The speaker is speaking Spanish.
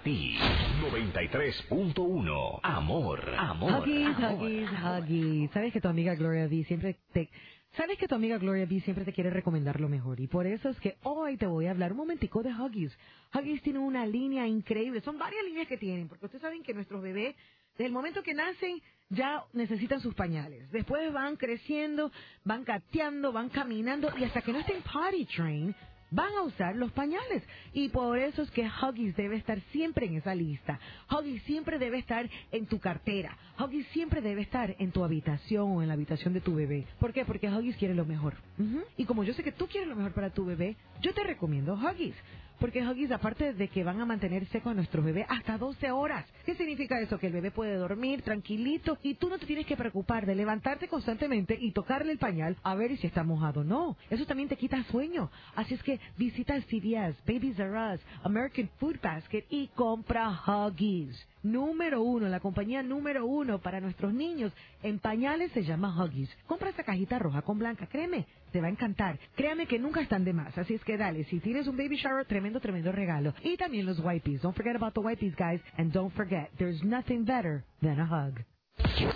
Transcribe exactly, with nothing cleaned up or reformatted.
P noventa y tres punto uno. Amor, amor, Huggies, amor, Huggies, amor. Huggies. Sabes que tu amiga Gloria B siempre te... Sabes que tu amiga Gloria B siempre te quiere recomendar lo mejor. Y por eso es que hoy te voy a hablar un momentico de Huggies. Huggies tiene una línea increíble. Son varias líneas que tienen. Porque ustedes saben que nuestros bebés, desde el momento que nacen, ya necesitan sus pañales. Después van creciendo, van gateando, van caminando. Y hasta que no estén potty trained, van a usar los pañales. Y por eso es que Huggies debe estar siempre en esa lista. Huggies siempre debe estar en tu cartera. Huggies siempre debe estar en tu habitación o en la habitación de tu bebé. ¿Por qué? Porque Huggies quiere lo mejor. Ujú. Y como yo sé que tú quieres lo mejor para tu bebé, yo te recomiendo Huggies. Porque Huggies, aparte de que van a mantener seco a nuestros bebés hasta doce horas. ¿Qué significa eso? Que el bebé puede dormir tranquilito y tú no te tienes que preocupar de levantarte constantemente y tocarle el pañal a ver si está mojado. No, eso también te quita sueño. Así es que visita C V S, Babies R Us, American Food Basket y compra Huggies. Número uno, la compañía número uno para nuestros niños en pañales se llama Huggies. Compra esa cajita roja con blanca, créeme, te va a encantar. Créame que nunca están de más, así es que dale, si tienes un baby shower, tremendo, tremendo regalo. Y también los wipes. Don't forget about the wipes, guys, and don't forget, there's nothing better than a hug.